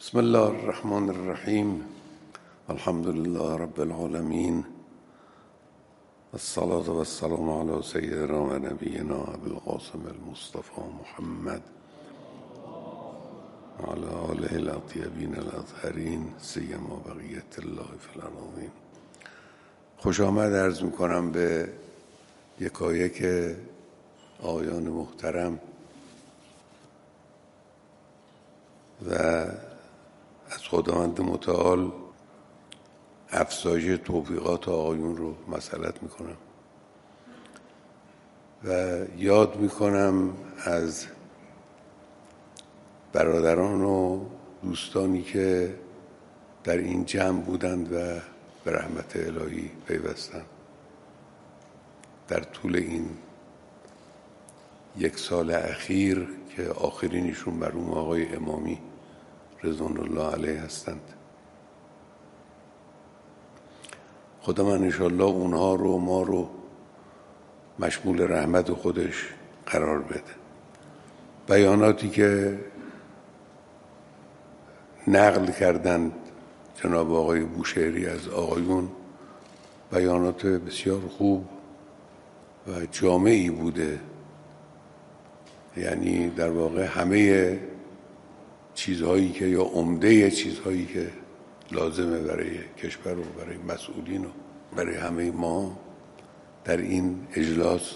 بسم الله الرحمن الرحیم. الحمد لله رب العالمین، الصلاة والسلام علی سیدنا و نبینا ابوالقاسم المصطفى محمد وعلى آله الاطیبین الاطهرین سیما بقیة الله فی الارضین. خوش آمد عرض میکنم به یکایک آقایان محترم و از خداوند متعال افزایش توفیقات آقایون رو مسئلت میکنم و یاد میکنم از برادران و دوستانی که در این جمع بودند و به رحمت الهی پیوستند در طول این یک سال اخیر که آخرینشون مرحوم آقای امامی رضوان الله علیه هستند. خدا من انشالله اونها رو ما رو مشمول رحمت خودش قرار بده. بیاناتی که نقل کردند جناب آقای بوشهری از آقایون بیانات بسیار خوب و جامعی بوده، یعنی در واقع همه چیزهایی که یا عمده چیزهایی که لازمه برای کشور و برای مسئولین و برای همه ما در این اجلاس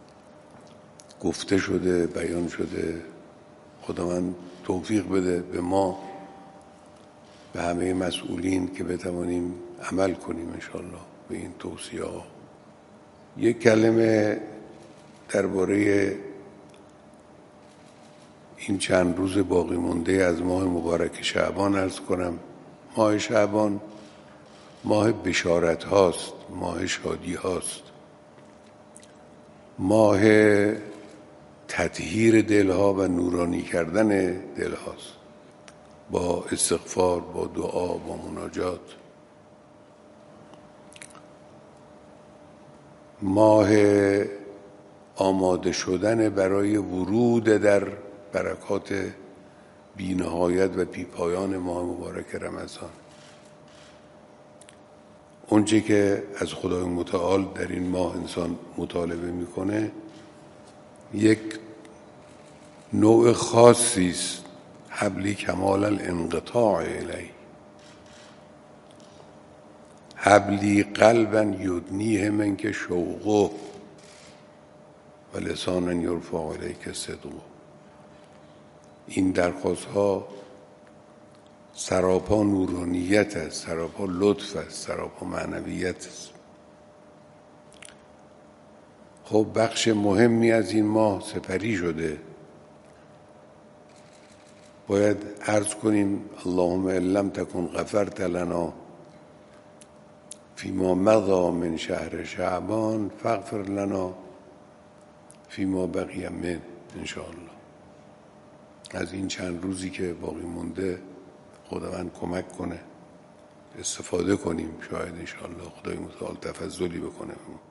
گفته شده، بیان شده. خداوند توفیق بده به ما به همه مسئولین که بتوانیم عمل کنیم انشالله به این توصیه ها. یک کلمه درباره این چند روز باقی مونده از ماه مبارک شعبان عرض کنم. ماه شعبان ماه بشارت هاست، ماه شادی هاست، ماه تطهیر دلها و نورانی کردن دل هاست با استغفار، با دعا، با مناجات. ماه آماده شدن برای ورود در برکات بی‌نهایت و بی‌پایان ماه مبارک رمضان. اونچه که از خدای متعال در این ماه انسان مطالبه میکنه یک نوع خاصی است، حبلی کمال الانقطاع الیه، حبلی قلبا یدنیه منک شوقه و لسانا یرفع الیک صدقه. این درخواست ها سراپا نورانیت است، سراپا لطف است، سراپا معنویت است. خب بخش مهمی از این ماه سپری شده. باید عرض کنیم اللهم ان لم تکن غفرت لنا فیما مضی من شهر شعبان فاغفر لنا فیما بقی من انشاءالله. از این چند روزی که باقی مونده خداوند کمک کنه استفاده کنیم، شاید انشاءالله خدای متعال تفضلی بکنه.